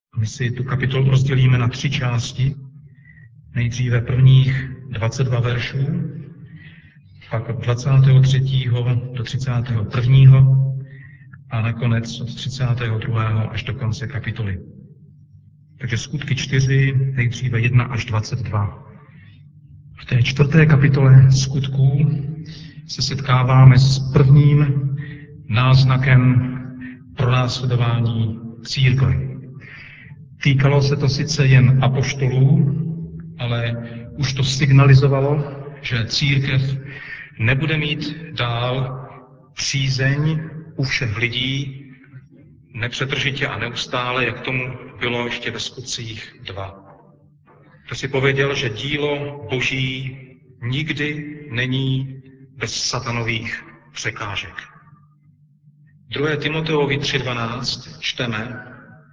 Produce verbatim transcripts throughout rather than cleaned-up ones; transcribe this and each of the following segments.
My si tu kapitolu rozdělíme na tři části. Nejdříve prvních dvacet dva veršů, pak od dvacátého třetího do třicátého prvního a nakonec od třicátého druhého až do konce kapitoly. Takže Skutky čtyři, nejdříve jedna až dvacet dva. V té čtvrté kapitole Skutků se setkáváme s prvním náznakem pronásledování církve. Týkalo se to sice jen apoštolů, ale už to signalizovalo, že církev nebude mít dál přízeň u všech lidí nepřetržitě a neustále, jak tomu bylo ještě ve Skutcích dva. To si pověděl, že dílo Boží nikdy není bez satanových překážek. druhé Timoteovi tři dvanáct čteme: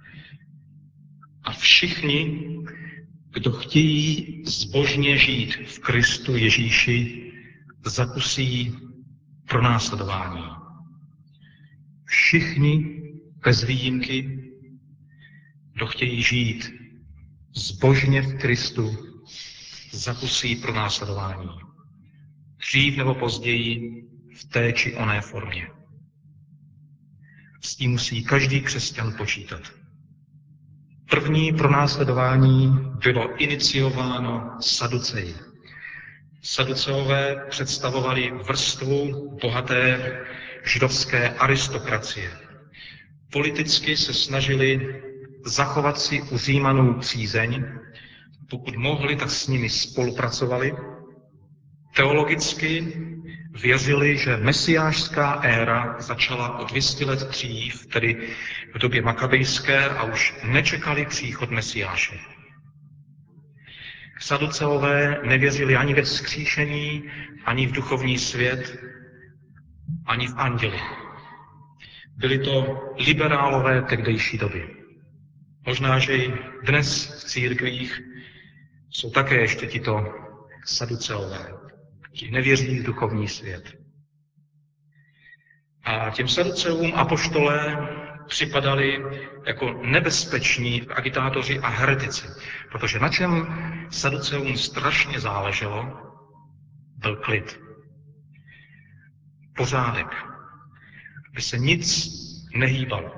a všichni, kdo chtějí zbožně žít v Kristu Ježíši, zakusí pronásledování. Všichni bez výjimky, kdo chtějí žít zbožně v Kristu, zakusí pronásledování. Dřív nebo později v té či oné formě. S tím musí každý křesťan počítat. První pronásledování bylo iniciováno Saduceji. Saduceové představovali vrstvu bohaté židovské aristokracie. Politicky se snažili zachovat si u Římanů přízeň, pokud mohli, tak s nimi spolupracovali. Teologicky věřili, že mesiášská éra začala o dvě stě let dřív, tedy v době makabejské, a už nečekali příchod Mesiáše. Saduceové nevěřili ani ve vzkříšení, ani v duchovní svět, ani v anděly. Byli to liberálové tehdejší doby. Možná, že i dnes v církvích jsou také ještě tito saduceové, kteří nevěří v duchovní svět. A těm saduceům apoštolé připadali jako nebezpeční agitátoři a heretici, protože na čem saduceům strašně záleželo, byl klid. Pořádek. Aby se nic nehýbalo.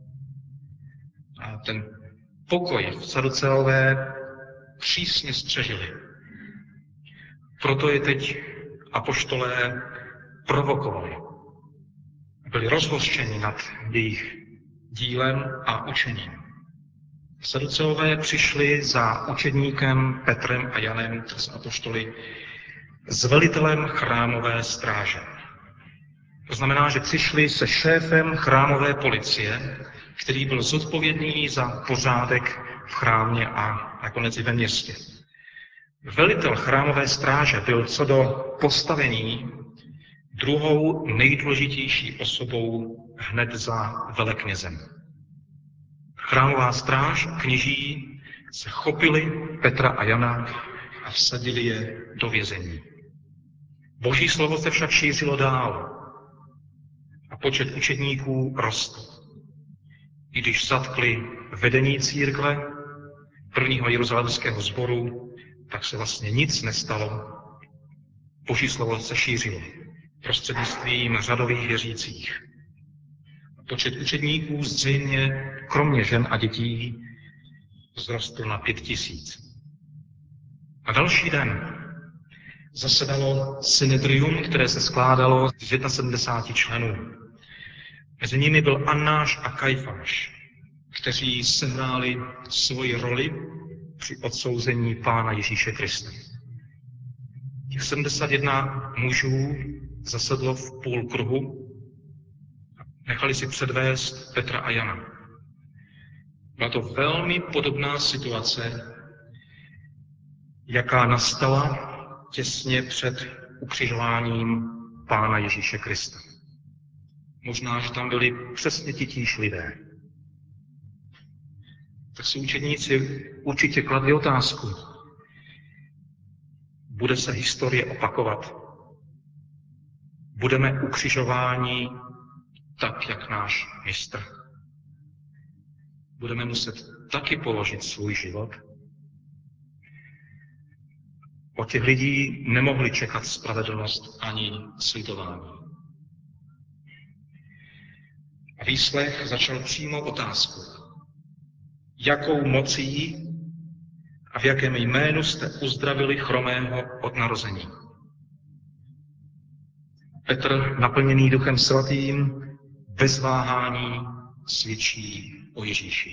A ten pokoj v saduceové přísně střežili. Proto je teď apoštolé provokovali. Byli rozhořčeni nad jejich dílem a učením. Saduceové přišli za učedníkem Petrem a Janem, to jsou apoštoly, s velitelem chrámové stráže. To znamená, že přišli se šéfem chrámové policie, který byl zodpovědný za pořádek v chrámě a nakonec i ve městě. Velitel chrámové stráže byl co do postavení druhou nejdůležitější osobou hned za veleknězem. Chrámová stráž, kněží, se chopili Petra a Jana a vsadili je do vězení. Boží slovo se však šířilo dál a počet učedníků rostl. I když zatkli vedení církve, prvního jeruzalémského sboru, tak se vlastně nic nestalo. Boží slovo se šířilo prostřednictvím řadových věřících. Počet učedníků zřejmě, kromě žen a dětí, vzrostl na pět tisíc. A další den zasedalo synedrium, které se skládalo z sedmdesáti jedna členů. Mezi nimi byl Annáš a Kajfáš, kteří sehráli svoji roli při odsouzení Pána Ježíše Krista. Těch sedmdesát jedna mužů zasedlo v půl kruhu a nechali si předvést Petra a Jana. Byla to velmi podobná situace, jaká nastala těsně před ukřižováním Pána Ježíše Krista. Možná, že tam byli přesně titíž lidé. Tak si učedníci určitě kladli otázku. Bude se historie opakovat? Budeme ukřižováni tak, jak náš mistr? budeme muset taky položit svůj život. Od těch lidí nemohli čekat spravedlnost ani slitování. A výslech začal přímo otázkou. Jakou mocí a v jakém jménu jste uzdravili chromého od narození? Petr, naplněný Duchem Svatým, bez váhání svědčí o Ježíši.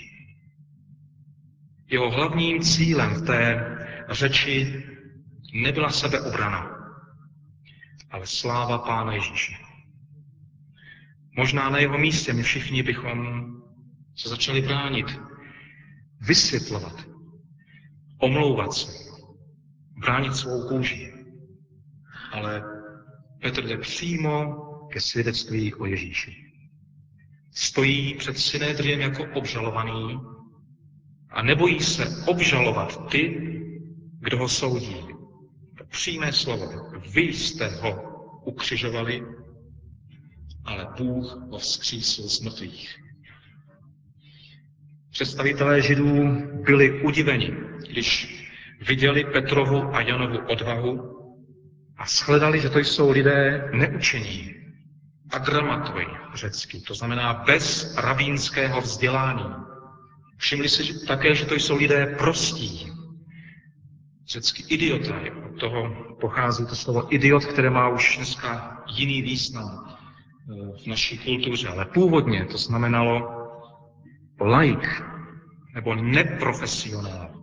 Jeho hlavním cílem v té řeči nebyla sebeobrana, ale sláva Pána Ježíše. Možná na jeho místě my všichni bychom se začali bránit, vysvětlovat, omlouvat se, bránit svou kůži. Ale Petr jde přímo ke svědectví o Ježíši. Stojí před Synedriem jako obžalovaný a nebojí se obžalovat ty, kdo ho soudí. Přímé slovo. Vy jste ho ukřižovali, ale Bůh ho vzkřísil z mrtvých. Představitelé Židů byli udiveni, když viděli Petrovu a Janovu odvahu a shledali, že to jsou lidé neučení, agramatoi řecky, to znamená bez rabínského vzdělání. Všimli si také, že to jsou lidé prostí, řecky idiotai, od toho pochází to slovo idiot, které má už dneska jiný význam v naší kultuře, ale původně to znamenalo laik nebo neprofesionál.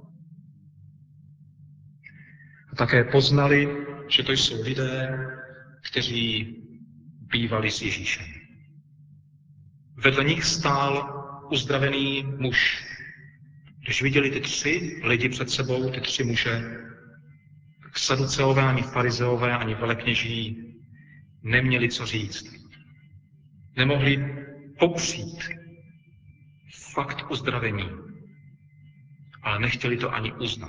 A také poznali, že to jsou lidé, kteří bývali s Ježíšem. Vedle nich stál uzdravený muž. Když viděli ty tři lidi před sebou, ty tři muže, tak saduceové, ani farizeové, ani velekněží neměli co říct. Nemohli popřít fakt uzdravení, ale nechtěli to ani uznat.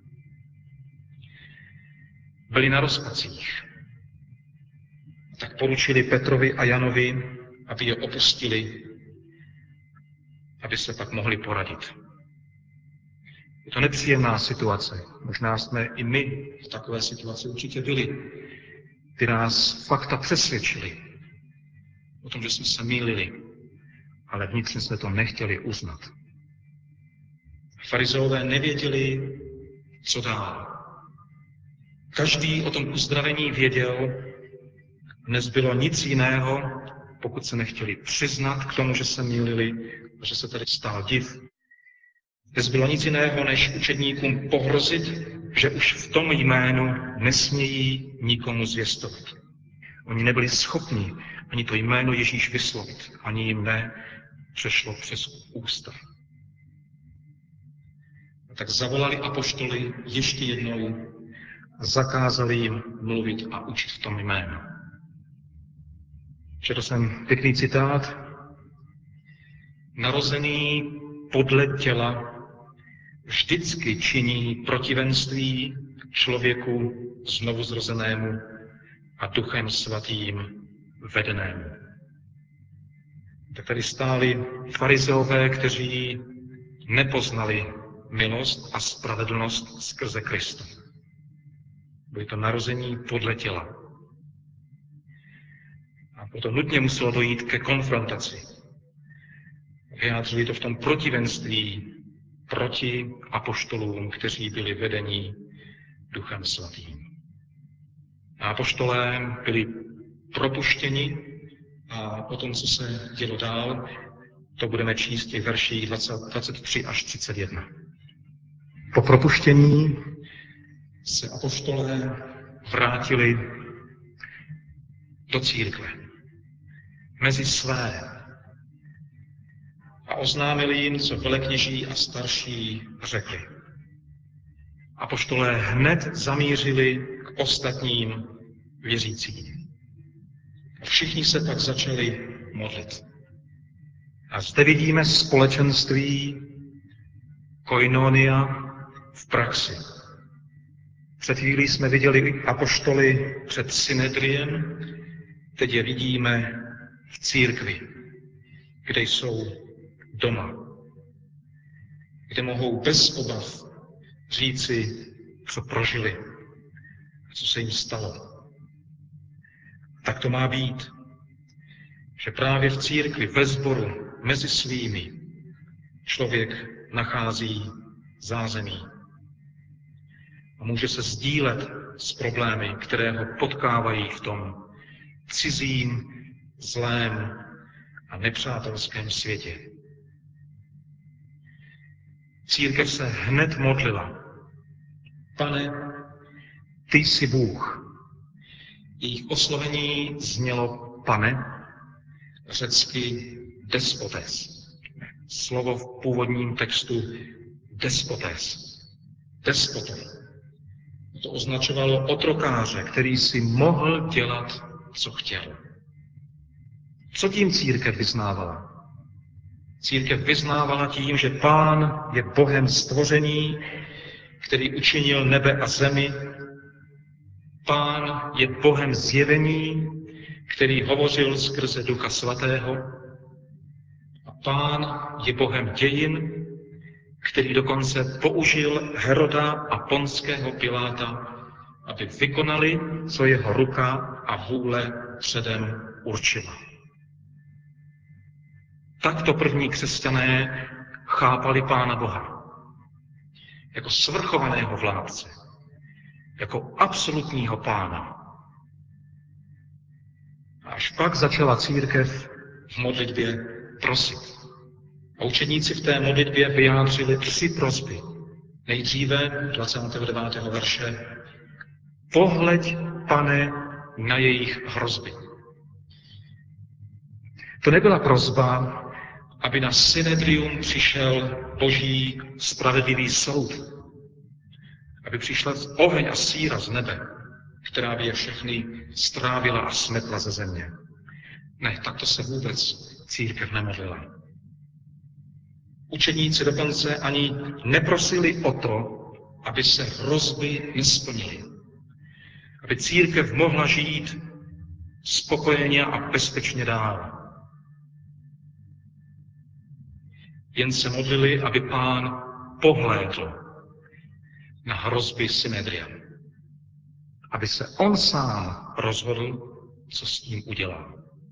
Byli na rozpacích. Tak poručili Petrovi a Janovi, aby je opustili, aby se pak mohli poradit. Je to nepříjemná situace. Možná jsme i my v takové situaci určitě byli, kdy nás fakta přesvědčili o tom, že jsme se mýlili, ale vnitřně jsme to nechtěli uznat. Farizeové nevěděli, co dál. Každý o tom uzdravení věděl, nezbylo nic jiného, pokud se nechtěli přiznat k tomu, že se mýlili a že se tady stal div. Nezbylo nic jiného, než učedníkům pohrozit, že už v tom jménu nesmějí nikomu zvěstovat. Oni nebyli schopni ani to jméno Ježíš vyslovit, ani jim ne přešlo přes ústa. A tak zavolali apoštoly ještě jednou a zakázali jim mluvit a učit v tom jménu. Četl jsem pěkný citát. Narozený podle těla vždycky činí protivenství člověku znovuzrozenému a Duchem Svatým vedenému. Tak tady stáli farizeové, kteří nepoznali milost a spravedlnost skrze Krista. Byli to narození podle těla. A proto nutně muselo dojít ke konfrontaci. Vyjádřili to v tom protivenství proti apoštolům, kteří byli vedeni Duchem Svatým. A apoštolé byli propuštěni a potom, co se dělo dál, to budeme číst v verších dvacet tři až třicet jedna. Po propuštění se apoštolé vrátili do církve, mezi své, a oznámili jim, co velekněží a starší řekli. Apoštolé hned zamířili k ostatním věřícím. A všichni se pak začali modlit. A zde vidíme společenství koinonia v praxi. Před chvílí jsme viděli apoštoly před Synedriem, teď je vidíme v církvi, kde jsou doma. kde mohou bez obav říci, co prožili, co se jim stalo. Tak to má být, že právě v církvi, ve sboru, mezi svými člověk nachází zázemí a může se sdílet s problémy, které ho potkávají v tom cizím, zlém a nepřátelském světě. Církev se hned modlila: Pane, ty jsi Bůh. Jejich oslovení znělo Pane, řecky despotes. Slovo v původním textu despotes. Despotem. To označovalo otrokáře, který si mohl dělat, co chtěl. Co tím církev vyznávala? Církev vyznávala tím, že Pán je Bohem stvoření, který učinil nebe a zemi. Pán je Bohem zjevení, který hovořil skrze Ducha Svatého. A Pán je Bohem dějin, který dokonce použil Heroda a Ponského Piláta, aby vykonali, co jeho ruka a vůle předem určila. Takto první křesťané chápali Pána Boha jako svrchovaného vládce, jako absolutního pána. A až pak začala církev v modlitbě prosit. A učedníci v té modlitbě vyjádřili tři prosby. Nejdříve, dvacátého devátého verše, pohleď, Pane, na jejich hrozby. To nebyla prosba, aby na synedrium přišel boží spravedlivý soud, aby přišla oheň a síra z nebe, která by je všechny strávila a smetla ze země. Ne, takto se vůbec církev nemodlila. Učedníci dokonce ani neprosili o to, aby se hrozby nesplnily. Aby církev mohla žít spokojeně a bezpečně dál. Jen se modlili, aby Pán pohlédl na hrozby synedria. Aby se on sám rozhodl, co s tím udělá.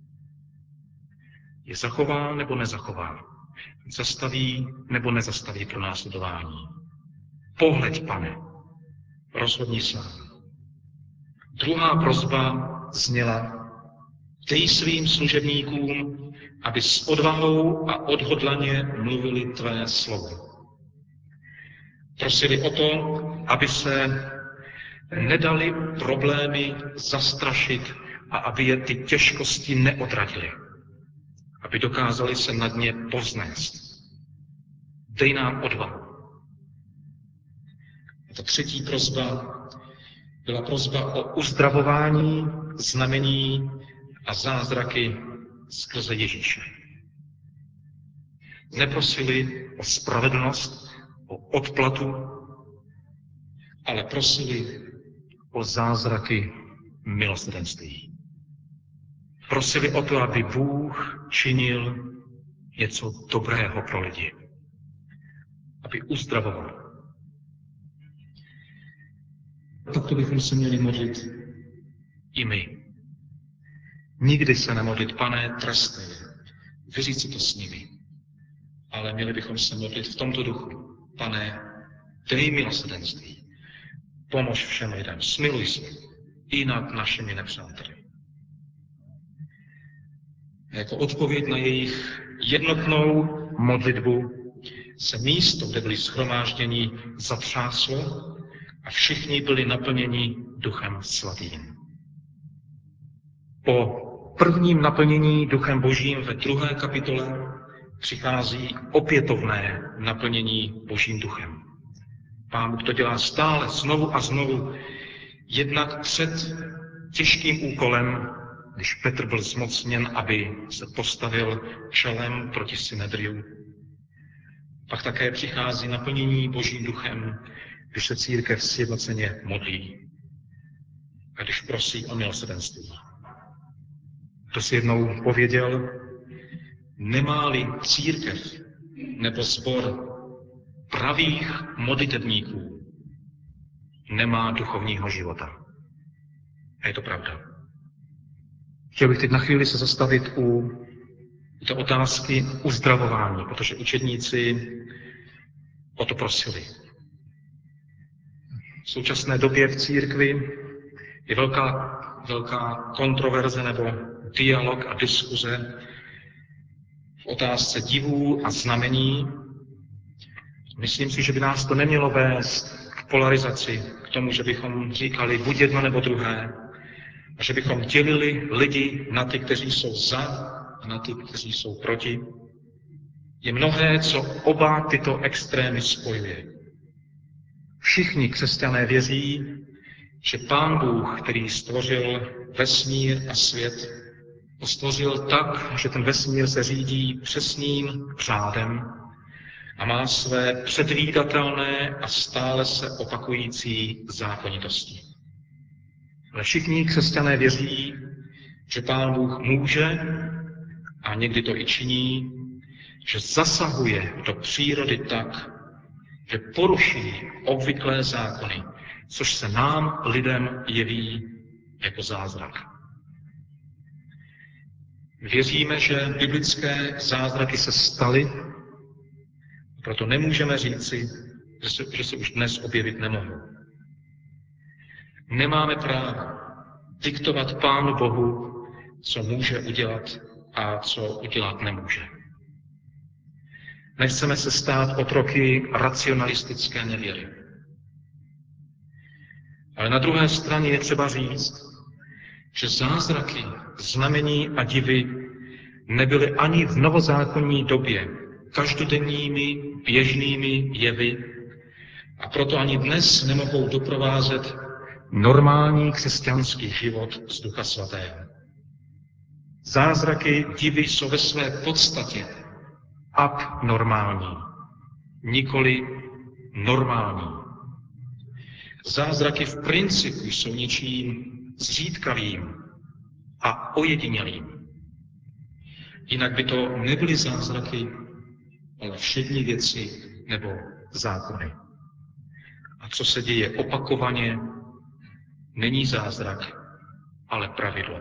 Je zachová nebo nezachová. Zastaví nebo nezastaví pronásledování. Pohleď, Pane, rozhodni sám. Druhá prosba zněla: dej svým služebníkům, aby s odvahou a odhodlaně mluvili tvé slovo. Prosili o to, aby se nedali problémy zastrašit a aby je ty těžkosti neodradily. Aby dokázali se nad ně povznést. Dej nám odvahu. A ta třetí prosba byla prosba o uzdravování, znamení a zázraky skrze Ježíše. Neprosili o spravedlnost, o odplatu, ale prosili o zázraky milosrdenství. Prosili o to, aby Bůh činil něco dobrého pro lidi. Aby uzdravoval. Takto bychom se měli modlit i my. Nikdy se nemodlit, Pane, trestnej, vyříct si to s nimi. Ale měli bychom se modlit v tomto duchu. Pane, dej milosrdenství. Pomož všem lidem, smiluj se i nad našimi nepřáteli. Jako odpověď na jejich jednotnou modlitbu se místo, kde byli shromážděni, zatřáslo a všichni byli naplněni Duchem Svatým. Po prvním naplnění Duchem Božím ve druhé kapitole přichází opětovné naplnění Božím duchem. Pán Bůh to dělá stále, znovu a znovu, jednak před těžkým úkolem, když Petr byl zmocněn, aby se postavil čelem proti synedriu. Pak také přichází naplnění Božím duchem, když se církev sjednoceně modlí a když prosí o milosrdenství. To si jednou pověděl, nemá-li církev nebo sbor pravých modlitebníků nemá duchovního života. A je to pravda. Chtěl bych teď na chvíli se zastavit u té otázky uzdravování, protože učedníci o to prosili. V současné době v církvi je velká, velká kontroverze nebo dialog a diskuze v otázce divů a znamení. Myslím si, že by nás to nemělo vést k polarizaci, k tomu, že bychom říkali buď jedno nebo druhé, a že bychom dělili lidi na ty, kteří jsou za, a na ty, kteří jsou proti. Je mnohé, co oba tyto extrémy spojuje. Všichni křesťané věří, že Pán Bůh, který stvořil vesmír a svět, ho stvořil tak, že ten vesmír se řídí přesným řádem a má své předvídatelné a stále se opakující zákonitosti. Ale všichni křesťané věří, že Pán Bůh může, a někdy to i činí, že zasahuje do přírody tak, že poruší obvyklé zákony, což se nám, lidem, jeví jako zázrak. Věříme, že biblické zázraky se staly, proto nemůžeme říci, že se, že se už dnes objevit nemohou. Nemáme právo diktovat Pánu Bohu, co může udělat a co udělat nemůže. Nechceme se stát otroky racionalistické nevěry. Ale na druhé straně je třeba říct, že zázraky, znamení a divy nebyly ani v novozákonní době každodenními běžnými jevy a proto ani dnes nemohou doprovázet normální křesťanský život z Ducha Svatého. Zázraky, divy jsou ve své podstatě abnormální, nikoli normální. Zázraky v principu jsou něčím zřídkavým a ojedinělým. Jinak by to nebyly zázraky, ale všední věci nebo zákony. A co se děje opakovaně, není zázrak, ale pravidlo.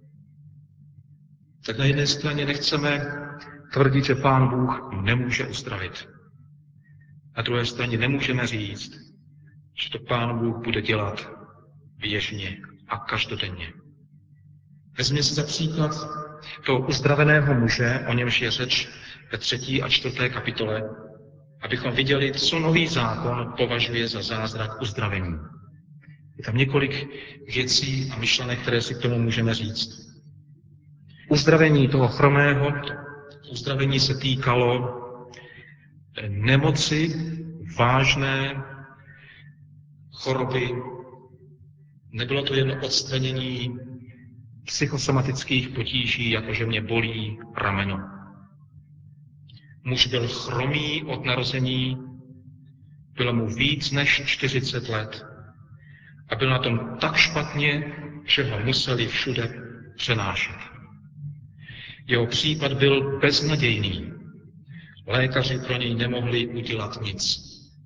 Tak na jedné straně nechceme tvrdit, že Pán Bůh nemůže uzdravit. Na druhé straně nemůžeme říct, že to Pán Bůh bude dělat běžně a každodenně. Vezměme si za příklad toho uzdraveného muže, o němž je řeč ve třetí a čtvrté kapitole, abychom viděli, co Nový zákon považuje za zázrak uzdravení. Je tam několik věcí a myšlenek, které si k tomu můžeme říct. Uzdravení toho chromého, uzdravení se týkalo nemoci, vážné choroby. Nebylo to jen odstranění psychosomatických potíží, jakože mě bolí rameno. Muž byl chromý od narození, bylo mu víc než čtyřicet let a byl na tom tak špatně, že ho museli všude přenášet. Jeho případ byl beznadějný. Lékaři pro něj nemohli udělat nic.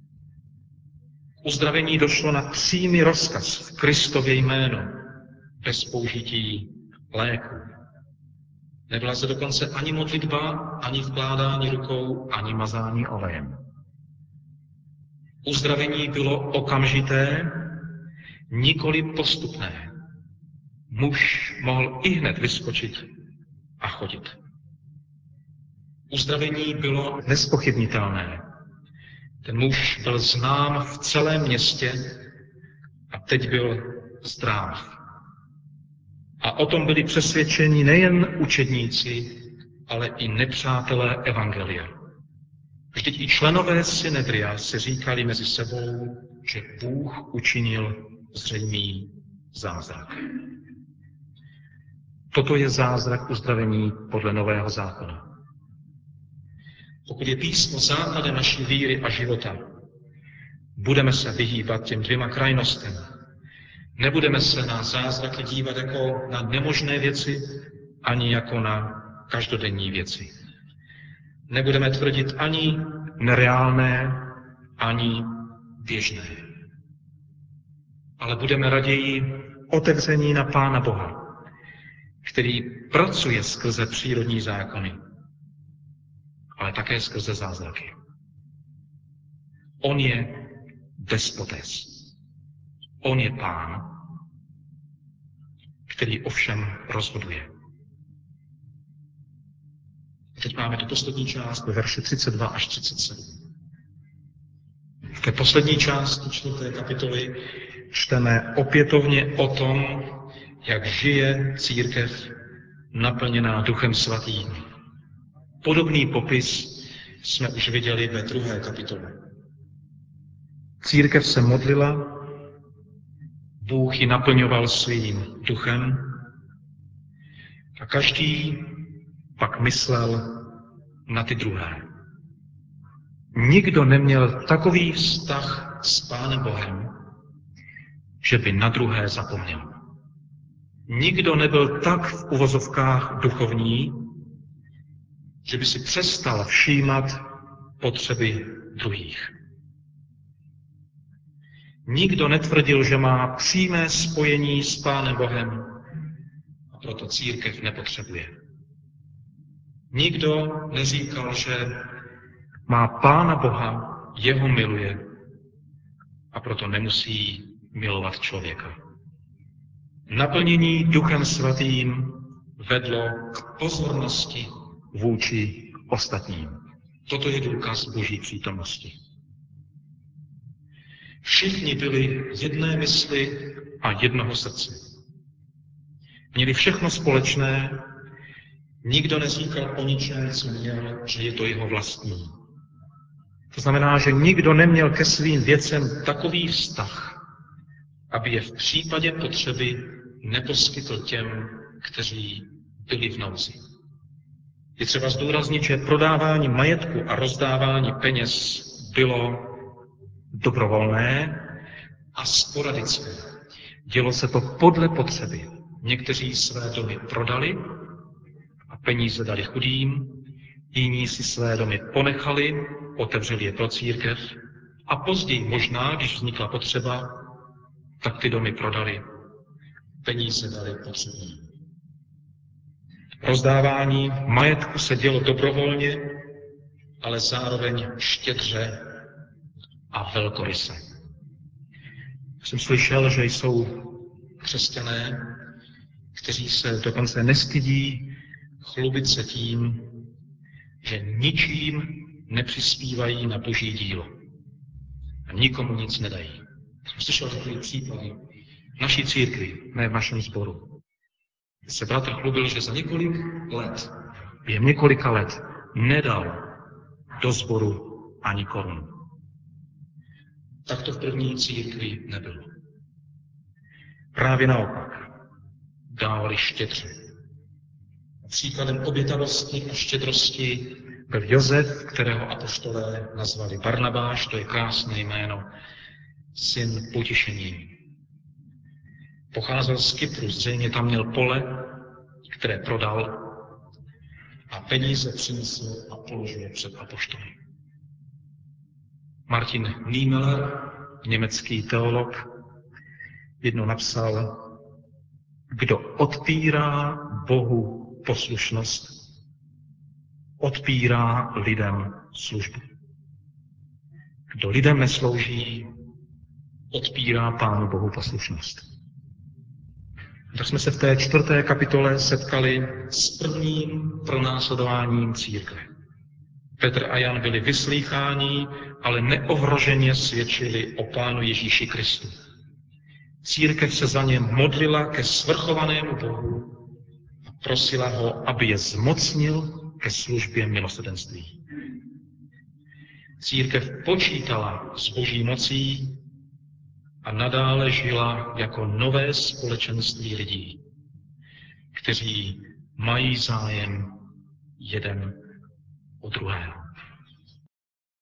K uzdravení došlo na přímý rozkaz v Kristově jméno, bez použití léku. Nebyla se dokonce ani modlitba, ani vkládání rukou, ani mazání olejem. Uzdravení bylo okamžité, nikoli postupné. Muž mohl ihned vyskočit a chodit. Uzdravení bylo nezpochybnitelné. Ten muž byl znám v celém městě a teď byl zdrav. A o tom byli přesvědčeni nejen učedníci, ale i nepřátelé evangelia. Vždyť i členové Synedria se říkali mezi sebou, že Bůh učinil zřejmý zázrak. Toto je zázrak uzdravení podle Nového zákona. Pokud je písmo základem naší víry a života, budeme se vyhýbat těm dvěma krajnostem. Nebudeme se na zázraky dívat jako na nemožné věci, ani jako na každodenní věci. Nebudeme tvrdit ani nereálné, ani běžné. Ale budeme raději otevření na Pána Boha, který pracuje skrze přírodní zákony, ale také skrze zázraky. On je despotes. On je Pán, který ovšem rozhoduje. Teď máme tu poslední část ve verši třicet dva až třicet sedm. V té poslední části čtvrté kapitoly čteme opětovně o tom, jak žije církev naplněná Duchem Svatým. Podobný popis jsme už viděli ve druhé kapitole. Církev se modlila, Bůh ji naplňoval svým duchem a každý pak myslel na ty druhé. Nikdo neměl takový vztah s Pánem Bohem, že by na druhé zapomněl. Nikdo nebyl tak v uvozovkách duchovní, že by si přestal všímat potřeby druhých. Nikdo netvrdil, že má přímé spojení s Pánem Bohem a proto církev nepotřebuje. Nikdo neříkal, že má Pána Boha, jeho miluje a proto nemusí milovat člověka. Naplnění Duchem Svatým vedlo k pozornosti vůči ostatním. Toto je důkaz Boží přítomnosti. Všichni byli jedné mysli a jednoho srdce. Měli všechno společné, nikdo neříkal o ničem, co měl, že je to jeho vlastní. To znamená, že nikdo neměl ke svým věcem takový vztah, aby je v případě potřeby neposkytl těm, kteří byli v nouzi. Je třeba zdůraznit, že prodávání majetku a rozdávání peněz bylo dobrovolné a sporadické. Dělo se to podle potřeby. Někteří své domy prodali a peníze dali chudým, jiní si své domy ponechali, otevřeli je pro církev a později možná, když vznikla potřeba, tak ty domy prodali, peníze dali potřebným. Rozdávání majetku se dělo dobrovolně, ale zároveň štědře a velkoryse. Jsem slyšel, že jsou křesťané, kteří se dokonce nestydí chlubit se tím, že ničím nepřispívají na Boží dílo. A nikomu nic nedají. Jsem slyšel takový případy v naší církvi, ne v našem sboru. Se bratr chlubil, že za několik let, během několika let, nedal do sboru ani korunu. Tak to v první církvi nebylo. Právě naopak, dávali štědře. Příkladem obětavosti a štědrosti byl Josef, kterého apoštolé nazvali Barnabáš, to je krásné jméno, syn potěšení. Pocházel z Kypru, zřejmě tam měl pole, které prodal a peníze přinesl a položil před apoštoly. Martin Niemöller, německý teolog, jednou napsal, kdo odpírá Bohu poslušnost, odpírá lidem službu. Kdo lidem neslouží, odpírá Pánu Bohu poslušnost. Tak jsme se v té čtvrté kapitole setkali s prvním pronásledováním církve. Petr a Jan byli vyslýcháni, ale neohroženě svědčili o Pánu Ježíši Kristu. Církev se za ně modlila ke svrchovanému Bohu a prosila ho, aby je zmocnil ke službě milosrdenství. Církev počítala s Boží mocí a nadále žila jako nové společenství lidí, kteří mají zájem jeden o druhého.